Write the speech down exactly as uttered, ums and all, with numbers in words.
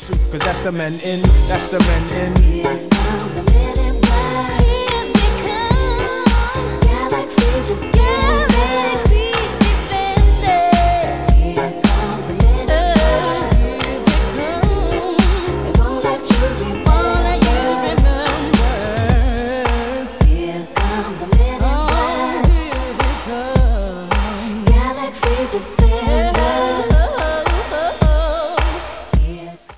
Cause that's the men in, that's the men in. Here come the men in black.